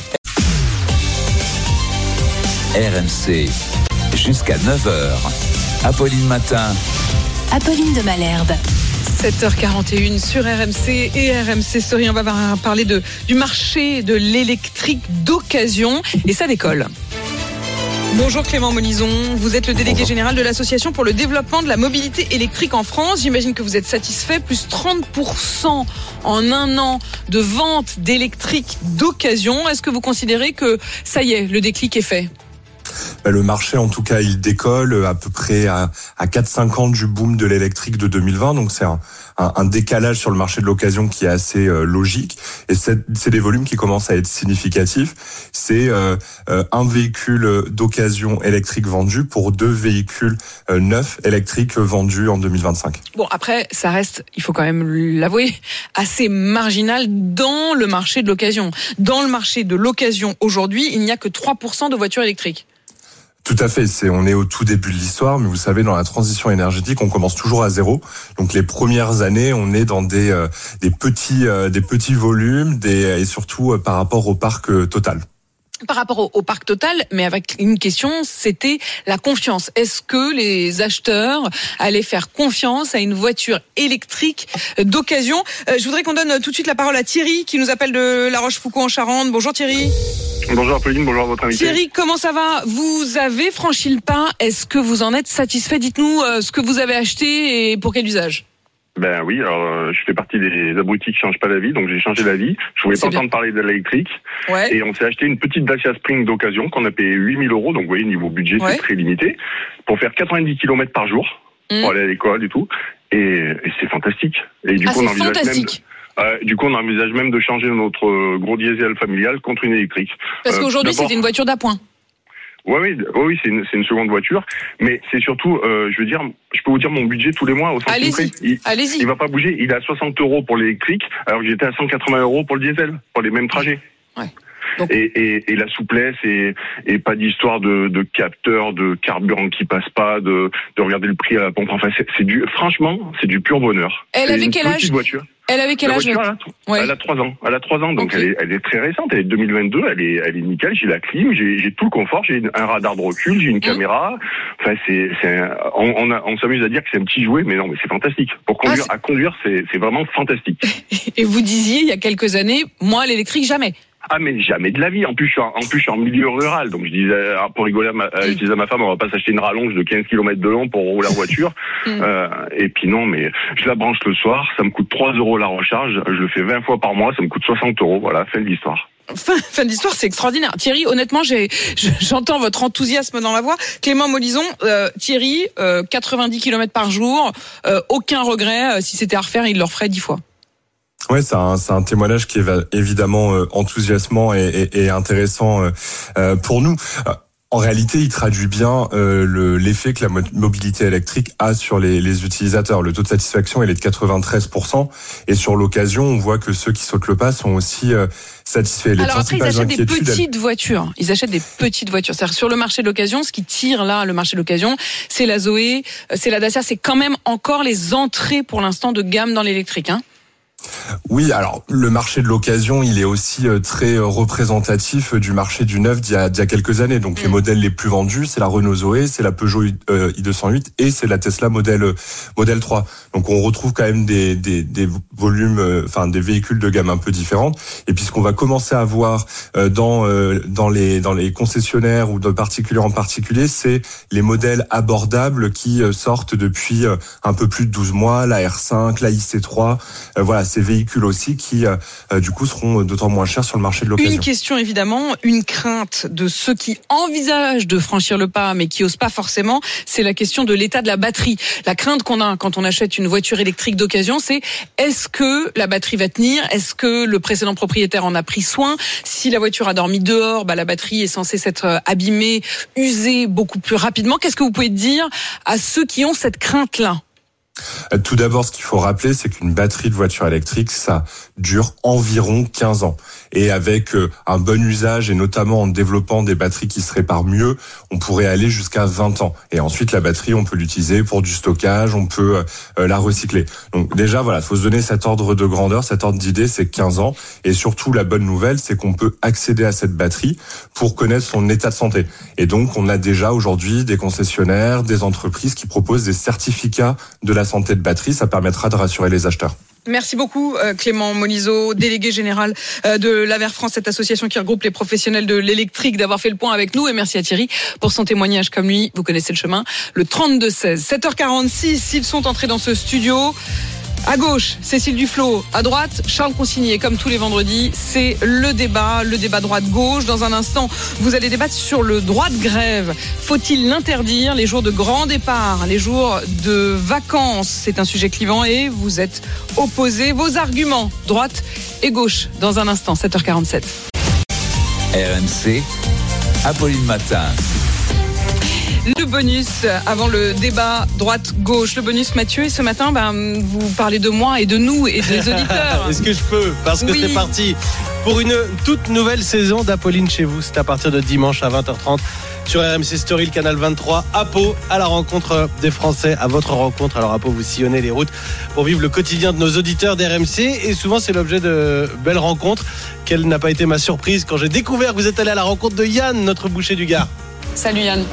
RMC, jusqu'à 9h. Apolline Matin. Apolline de Malherbe. 7h41 sur RMC et RMC Story. On va parler du marché de l'électrique d'occasion et ça décolle. Bonjour Clément Molison, vous êtes le délégué général de l'Association pour le développement de la mobilité électrique en France. J'imagine que vous êtes satisfait, plus 30% en un an de vente d'électrique d'occasion. Est-ce que vous considérez que ça y est, le déclic est fait ? Le marché, en tout cas, il décolle à peu près à 4-5 ans du boom de l'électrique de 2020. Donc, c'est un décalage sur le marché de l'occasion qui est assez logique. Et c'est des volumes qui commencent à être significatifs. C'est un véhicule d'occasion électrique vendu pour 2 véhicules neufs électriques vendus en 2025. Bon, après, ça reste, il faut quand même l'avouer, assez marginal dans le marché de l'occasion. Dans le marché de l'occasion, aujourd'hui, il n'y a que 3% de voitures électriques. Tout à fait, on est au tout début de l'histoire, mais vous savez, dans la transition énergétique, on commence toujours à zéro. Donc les premières années, on est dans des petits volumes, et surtout par rapport au parc total. Par rapport au parc total, mais avec une question, c'était la confiance. Est-ce que les acheteurs allaient faire confiance à une voiture électrique d'occasion? Je voudrais qu'on donne tout de suite la parole à Thierry, qui nous appelle de La Rochefoucauld en Charente. Bonjour Thierry. Bonjour Apolline, bonjour à votre invité. Thierry, comment ça va? Vous avez franchi le pas. Est-ce que vous en êtes satisfait? Dites-nous ce que vous avez acheté et pour quel usage. Ben oui, alors je fais partie des abrutis qui changent pas d'avis, donc j'ai changé d'avis. Je voulais pas entendre parler de l'électrique. Ouais. Et on s'est acheté une petite Dacia Spring d'occasion qu'on a payé 8 000 €, donc vous voyez, niveau budget, c'est très limité, pour faire 90 km par jour, pour aller à l'école et tout. Et c'est fantastique. Et du coup, on envisage même de changer notre gros diesel familial contre une électrique. Parce qu'aujourd'hui, c'était une voiture d'appoint. Oui, c'est une seconde voiture, mais c'est surtout, je peux vous dire mon budget tous les mois au centime près. Allez-y. Il va pas bouger. Il est à 60 € pour l'électrique, alors que j'étais à 180 € pour le diesel, pour les mêmes trajets. Ouais. Donc... Et la souplesse et pas d'histoire de capteur, de carburant qui passe pas, de regarder le prix à la pompe. Enfin, franchement, c'est du pur bonheur. Elle avait quel âge? Elle avait quel âge? Elle a 3 ans. Elle a 3 ans, donc okay. Elle est très récente. Elle est 2022. Elle est nickel. J'ai la clim, j'ai tout le confort. J'ai un radar de recul, j'ai une caméra. Enfin, on s'amuse à dire que c'est un petit jouet, mais non, mais c'est fantastique. Pour conduire, à conduire, c'est vraiment fantastique. Et vous disiez il y a quelques années, moi l'électrique jamais. Ah mais jamais de la vie. En plus je suis en milieu rural, donc je disais pour rigoler je disais à ma femme, on va pas s'acheter une rallonge de 15 km de long pour rouler en voiture. Et puis non, mais je la branche le soir, ça me coûte 3 € la recharge, je le fais 20 fois par mois, ça me coûte 60 €. Voilà, fin de l'histoire. Fin de l'histoire, c'est extraordinaire. Thierry, honnêtement, j'entends votre enthousiasme dans la voix. Clément Molison, Thierry, 90 km par jour, aucun regret. Si c'était à refaire, il le referait 10 fois. Ouais, c'est un témoignage qui est évidemment enthousiasmant et intéressant pour nous. En réalité, il traduit bien l'effet que la mobilité électrique a sur les utilisateurs. Le taux de satisfaction, il est de 93%. Et sur l'occasion, on voit que ceux qui sautent le pas sont aussi satisfaits. Alors après, ils achètent des petites voitures. Ils achètent des petites voitures. C'est-à-dire sur le marché de l'occasion, ce qui tire là le marché de l'occasion, c'est la Zoé, c'est la Dacia. C'est quand même encore les entrées pour l'instant de gamme dans l'électrique, hein. Oui, alors le marché de l'occasion, il est aussi très représentatif du marché du neuf d'il y a quelques années. Donc les modèles les plus vendus, c'est la Renault Zoé, c'est la Peugeot i208 et c'est la Tesla Model 3. Donc on retrouve quand même des volumes, des véhicules de gamme un peu différentes. Et puis ce qu'on va commencer à voir dans les concessionnaires ou de particulier en particulier, c'est les modèles abordables qui sortent depuis un peu plus de 12 mois, la R5, la IC3, voilà. Ces véhicules aussi qui, du coup, seront d'autant moins chers sur le marché de l'occasion. Une question, évidemment, une crainte de ceux qui envisagent de franchir le pas, mais qui osent pas forcément, c'est la question de l'état de la batterie. La crainte qu'on a quand on achète une voiture électrique d'occasion, c'est est-ce que la batterie va tenir? Est-ce que le précédent propriétaire en a pris soin? Si la voiture a dormi dehors, la batterie est censée s'être abîmée, usée beaucoup plus rapidement. Qu'est-ce que vous pouvez dire à ceux qui ont cette crainte-là? Tout d'abord, ce qu'il faut rappeler, c'est qu'une batterie de voiture électrique, ça dure environ 15 ans. Et avec un bon usage, et notamment en développant des batteries qui se réparent mieux, on pourrait aller jusqu'à 20 ans. Et ensuite, la batterie, on peut l'utiliser pour du stockage, on peut la recycler. Donc déjà, voilà, faut se donner cet ordre de grandeur, cet ordre d'idée, c'est 15 ans. Et surtout, la bonne nouvelle, c'est qu'on peut accéder à cette batterie pour connaître son état de santé. Et donc, on a déjà aujourd'hui des concessionnaires, des entreprises qui proposent des certificats de la santé de batterie. Ça permettra de rassurer les acheteurs. Merci beaucoup Clément Molizo, délégué général de l'Aver France, cette association qui regroupe les professionnels de l'électrique, d'avoir fait le point avec nous, et merci à Thierry pour son témoignage. Comme lui, vous connaissez le chemin, le 32-16. 7h46, s'ils sont entrés dans ce studio. À gauche, Cécile Duflot. À droite, Charles Consigné. Comme tous les vendredis, c'est le débat droite-gauche. Dans un instant, vous allez débattre sur le droit de grève. Faut-il l'interdire? Les jours de grand départ, les jours de vacances, c'est un sujet clivant et vous êtes opposés. Vos arguments, droite et gauche, dans un instant, 7h47. RMC, Apolline Matin. Le bonus avant le débat droite-gauche. Le bonus, Mathieu, et ce matin, vous parlez de moi et de nous et des auditeurs. Est-ce que je peux? Parce que c'est parti pour une toute nouvelle saison d'Apolline chez vous. C'est à partir de dimanche à 20h30 sur RMC Story, le canal 23, à Pau, à la rencontre des Français, à votre rencontre. Alors à Pau, vous sillonnez les routes pour vivre le quotidien de nos auditeurs d'RMC, et souvent c'est l'objet de belles rencontres. Quelle n'a pas été ma surprise quand j'ai découvert que vous êtes allé à la rencontre de Yann, notre boucher du Gard. Salut Yann.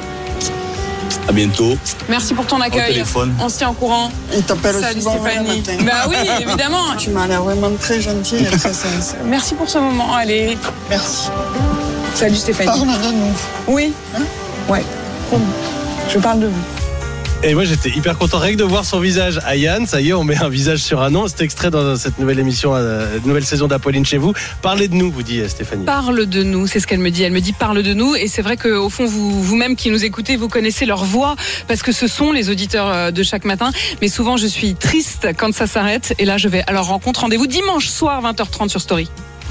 À bientôt. Merci pour ton accueil. On se tient au courant. Il t'appelle Salut souvent Stéphanie. Bah oui, évidemment. Tu m'as l'air vraiment très gentille et très sincère. Merci pour ce moment. Allez. Merci. Salut Stéphanie. Parle de nous. Oui. Ouais. Je parle de vous. Et moi j'étais hyper content rien que de voir son visage à Yann. Ça y est, on met un visage sur un nom. C'est extrait dans cette nouvelle émission, nouvelle saison d'Apolline chez vous. Parlez de nous, vous dit Stéphanie. Parle de nous, c'est ce qu'elle me dit. Elle me dit parle de nous, et c'est vrai qu'au fond vous-même qui nous écoutez, vous connaissez leur voix parce que ce sont les auditeurs de chaque matin. Mais souvent je suis triste quand ça s'arrête, et là je vais à leur rencontre. Rendez-vous dimanche soir 20h30 sur Story.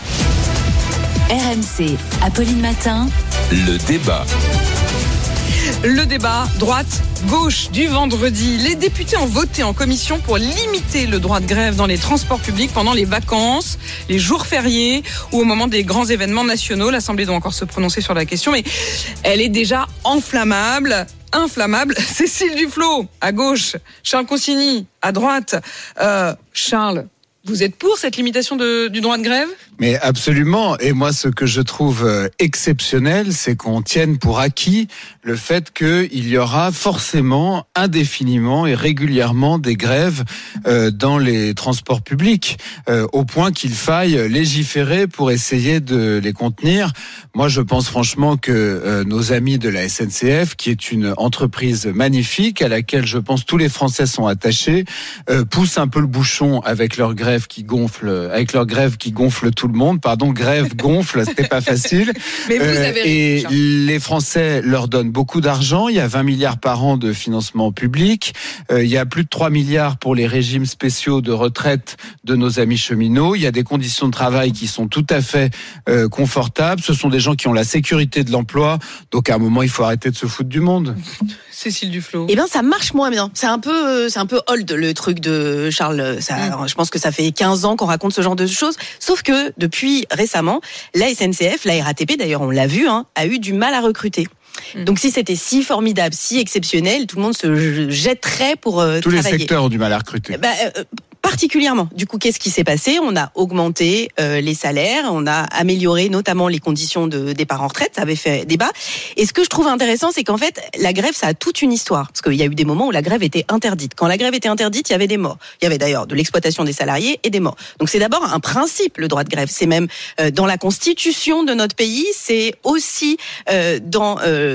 RMC, Apolline Matin. Le débat. Le débat droite-gauche du vendredi. Les députés ont voté en commission pour limiter le droit de grève dans les transports publics pendant les vacances, les jours fériés ou au moment des grands événements nationaux. L'Assemblée doit encore se prononcer sur la question, mais elle est déjà inflammable. Cécile Duflot, à gauche. Charles Consigny, à droite. Charles, vous êtes pour cette limitation du droit de grève ? Mais absolument. Et moi, ce que je trouve exceptionnel, c'est qu'on tienne pour acquis le fait qu'il y aura forcément, indéfiniment et régulièrement des grèves dans les transports publics, au point qu'il faille légiférer pour essayer de les contenir. Moi, je pense franchement que nos amis de la SNCF, qui est une entreprise magnifique à laquelle je pense tous les Français sont attachés, poussent un peu le bouchon avec leur grève qui gonfle tout le monde. Pardon, grève, gonfle, c'était pas facile. Mais vous avez et les Français leur donnent beaucoup d'argent. Il y a 20 milliards par an de financement public. Il y a plus de 3 milliards pour les régimes spéciaux de retraite de nos amis cheminots. Il y a des conditions de travail qui sont tout à fait confortables. Ce sont des gens qui ont la sécurité de l'emploi. Donc à un moment, il faut arrêter de se foutre du monde. Cécile Duflot. Eh bien, ça marche moins bien. C'est un peu old, le truc de Charles. Je pense que ça fait 15 ans qu'on raconte ce genre de choses. Sauf que, depuis récemment, la SNCF, la RATP, d'ailleurs, on l'a vu, a eu du mal à recruter. Donc si c'était si formidable, si exceptionnel, tout le monde se jetterait pour travailler. Tous les secteurs ont du mal à recruter. Particulièrement. Du coup, qu'est-ce qui s'est passé ? On a augmenté les salaires, on a amélioré notamment les conditions de départ en retraite, ça avait fait débat. Et ce que je trouve intéressant, c'est qu'en fait, la grève, ça a toute une histoire. Parce qu'il y a eu des moments où la grève était interdite. Quand la grève était interdite, il y avait des morts. Il y avait d'ailleurs de l'exploitation des salariés et des morts. Donc c'est d'abord un principe, le droit de grève. C'est même dans la constitution de notre pays, c'est aussi dans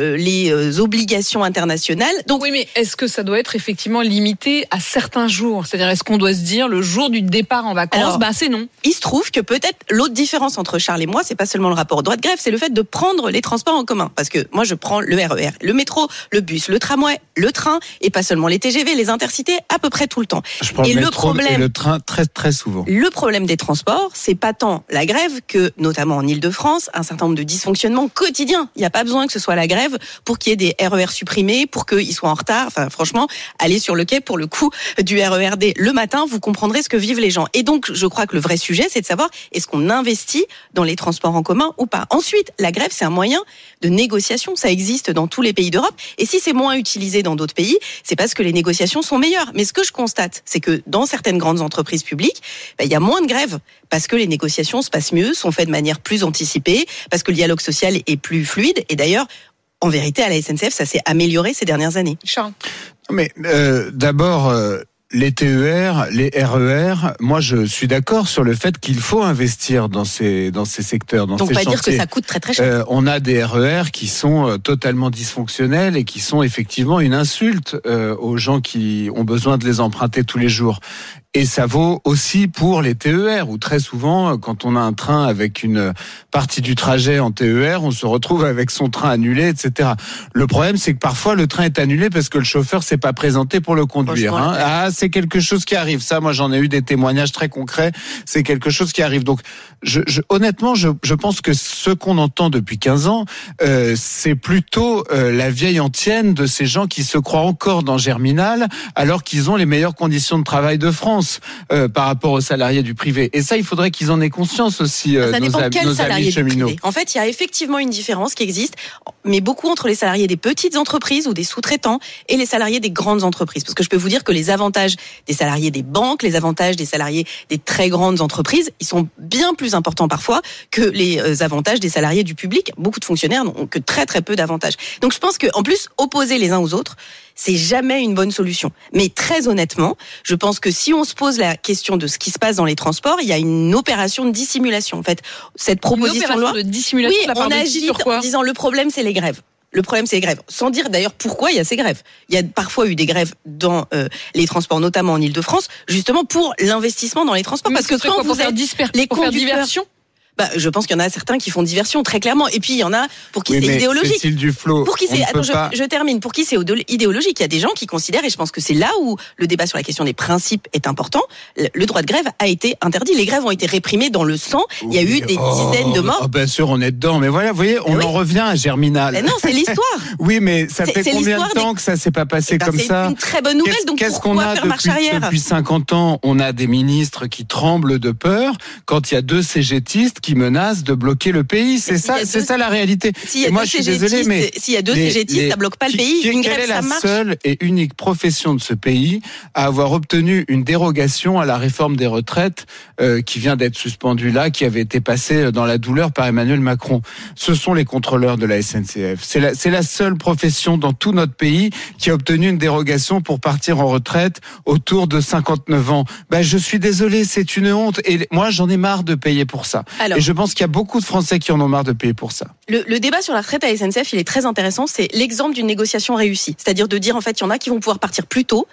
les obligations internationales. Donc oui, mais est-ce que ça doit être effectivement limité à certains jours ? C'est-à-dire, est-ce qu'on doit se dire le jour du départ en vacances, c'est non. Il se trouve que peut-être l'autre différence entre Charles et moi, c'est pas seulement le rapport au droit de grève, c'est le fait de prendre les transports en commun. Parce que moi, je prends le RER, le métro, le bus, le tramway, le train, et pas seulement les TGV, les intercités, à peu près tout le temps. Je prends le métro et le train très très souvent. Le problème des transports, c'est pas tant la grève que, notamment en Ile-de-France, un certain nombre de dysfonctionnements quotidiens. Il n'y a pas besoin que ce soit la grève pour qu'il y ait des RER supprimés, pour qu'ils soient en retard. Enfin, franchement, aller sur le quai pour le coup du RERD le matin, vous comprendrez ce que vivent les gens. Et donc, je crois que le vrai sujet, c'est de savoir est-ce qu'on investit dans les transports en commun ou pas. Ensuite, la grève, c'est un moyen de négociation. Ça existe dans tous les pays d'Europe. Et si c'est moins utilisé dans d'autres pays, c'est parce que les négociations sont meilleures. Mais ce que je constate, c'est que dans certaines grandes entreprises publiques, il y a moins de grèves parce que les négociations se passent mieux, sont faites de manière plus anticipée, parce que le dialogue social est plus fluide. Et d'ailleurs, en vérité, à la SNCF, ça s'est amélioré ces dernières années. Charles. Mais d'abord, les TER, les RER, moi je suis d'accord sur le fait qu'il faut investir dans ces secteurs, dans donc ces chantiers. Donc pas dire que ça coûte très très cher. On a des RER qui sont totalement dysfonctionnels et qui sont effectivement une insulte aux gens qui ont besoin de les emprunter tous les jours. Et ça vaut aussi pour les TER, où très souvent, quand on a un train avec une partie du trajet en TER, on se retrouve avec son train annulé, etc. Le problème, c'est que parfois, le train est annulé parce que le chauffeur s'est pas présenté pour le conduire. C'est quelque chose qui arrive. Ça, moi, j'en ai eu des témoignages très concrets. C'est quelque chose qui arrive. Donc, honnêtement, je pense que ce qu'on entend depuis 15 ans, c'est plutôt la vieille antienne de ces gens qui se croient encore dans Germinal, alors qu'ils ont les meilleures conditions de travail de France. Par rapport aux salariés du privé. Et ça, il faudrait qu'ils en aient conscience aussi, ça dépend nos amis cheminots. En fait, il y a effectivement une différence qui existe, mais beaucoup entre les salariés des petites entreprises ou des sous-traitants et les salariés des grandes entreprises. Parce que je peux vous dire que les avantages des salariés des banques, les avantages des salariés des très grandes entreprises, ils sont bien plus importants parfois que les avantages des salariés du public. Beaucoup de fonctionnaires n'ont que très très peu d'avantages. Donc je pense qu'en plus, opposer les uns aux autres, c'est jamais une bonne solution. Mais très honnêtement, je pense que si on se pose la question de ce qui se passe dans les transports, il y a une opération de dissimulation. En fait, cette proposition de loi, de dissimulation, oui, on agit en disant le problème c'est les grèves. Le problème, c'est les grèves. Sans dire d'ailleurs pourquoi il y a ces grèves. Il y a parfois eu des grèves dans les transports, notamment en Ile-de-France, justement pour l'investissement dans les transports. Oui, parce que quand vous êtes les conducteurs, diversion. Je pense qu'il y en a certains qui font diversion, très clairement. Et puis, il y en a pour qui c'est idéologique. Cécile Duflot, pour qui c'est, je termine. Pour qui c'est idéologique. Il y a des gens qui considèrent, et je pense que c'est là où le débat sur la question des principes est important. Le droit de grève a été interdit. Les grèves ont été réprimées dans le sang. Il y a eu des dizaines de morts. Bien sûr, on est dedans. Mais voilà, vous voyez, on en revient à Germinal. Mais non, c'est l'histoire. Oui, mais ça fait combien de temps que ça s'est pas passé comme ça? C'est une très bonne nouvelle. Donc pourquoi faire marche arrière? Depuis 50 ans, on a des ministres qui tremblent de peur quand il y a deux CGTistes qui menacent de bloquer le pays. C'est ça la réalité. Et moi, je suis désolé, mais s'il y a deux CGTistes, ça bloque pas le pays. Une grève, quelle est ça la marche. seule et unique profession de ce pays à avoir obtenu une dérogation à la réforme des retraites qui vient d'être suspendue là, qui avait été passée dans la douleur par Emmanuel Macron? Ce sont les contrôleurs de la SNCF. C'est la seule profession dans tout notre pays qui a obtenu une dérogation pour partir en retraite autour de 59 ans. Je suis désolé, c'est une honte. Et moi, j'en ai marre de payer pour ça. Et je pense qu'il y a beaucoup de Français qui en ont marre de payer pour ça. Le débat sur la retraite à la SNCF, il est très intéressant. C'est l'exemple d'une négociation réussie. C'est-à-dire de dire, en fait, il y en a qui vont pouvoir partir plus tôt,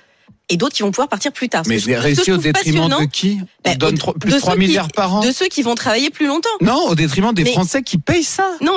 et d'autres qui vont pouvoir partir plus tard. Mais réussi au détriment de qui? On donne plus de 3 milliards par an. De ceux qui vont travailler plus longtemps. Non, au détriment des Français qui payent ça. Non,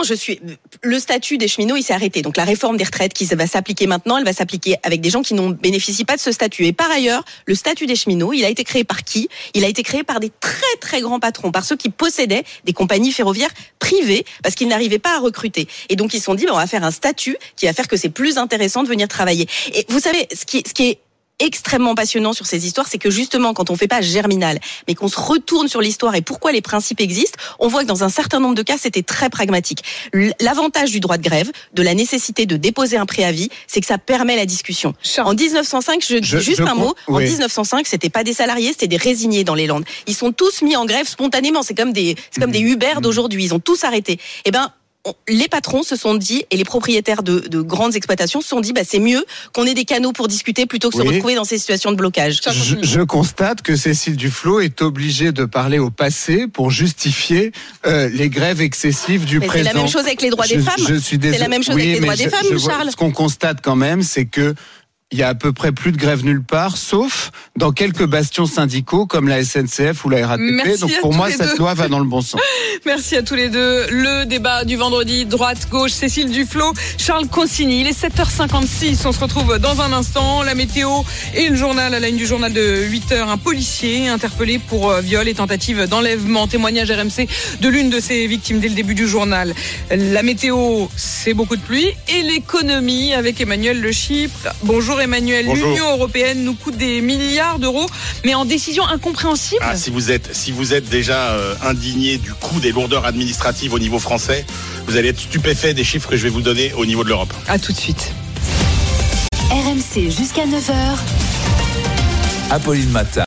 le statut des cheminots, il s'est arrêté. Donc la réforme des retraites qui va s'appliquer maintenant, elle va s'appliquer avec des gens qui ne bénéficient pas de ce statut. Et par ailleurs, le statut des cheminots, il a été créé par qui? Il a été créé par des très très grands patrons, par ceux qui possédaient des compagnies ferroviaires privées, parce qu'ils n'arrivaient pas à recruter. Et donc ils se sont dit, on va faire un statut qui va faire que c'est plus intéressant de venir travailler. Et vous savez, ce qui est extrêmement passionnant sur ces histoires, c'est que justement, quand on fait pas Germinal, mais qu'on se retourne sur l'histoire et pourquoi les principes existent, on voit que dans un certain nombre de cas, c'était très pragmatique. L'avantage du droit de grève, de la nécessité de déposer un préavis, c'est que ça permet la discussion. En 1905, je dis juste un mot, en 1905, c'était pas des salariés, c'était des résignés dans les Landes. Ils sont tous mis en grève spontanément, c'est comme des Uber d'aujourd'hui, ils ont tous arrêté. Eh ben, les patrons se sont dit, et les propriétaires de grandes exploitations se sont dit, c'est mieux qu'on ait des canaux pour discuter plutôt que de se retrouver dans ces situations de blocage. Je constate que Cécile Duflot est obligée de parler au passé pour justifier les grèves excessives du présent. C'est la même chose avec les droits des femmes. C'est la même chose avec les droits des femmes, Charles. Ce qu'on constate quand même, c'est que il y a à peu près plus de grève nulle part, sauf dans quelques bastions syndicaux comme la SNCF ou la RATP. Merci. Donc pour moi, cette loi va dans le bon sens. Merci à tous les deux. Le débat du vendredi, droite-gauche, Cécile Duflot, Charles Consigny. Il est 7h56. On se retrouve dans un instant. La météo et le journal, à la une du journal de 8h. Un policier interpellé pour viol et tentative d'enlèvement. Témoignage RMC de l'une de ses victimes dès le début du journal. La météo, c'est beaucoup de pluie. Et l'économie avec Emmanuel Le Chypre. Bonjour Emmanuel. Bonjour. L'Union européenne nous coûte des milliards d'euros, mais en décision incompréhensible. Si vous êtes déjà indigné du coût des lourdeurs administratives au niveau français, vous allez être stupéfait des chiffres que je vais vous donner au niveau de l'Europe. À tout de suite. RMC jusqu'à 9h. Apolline Matin.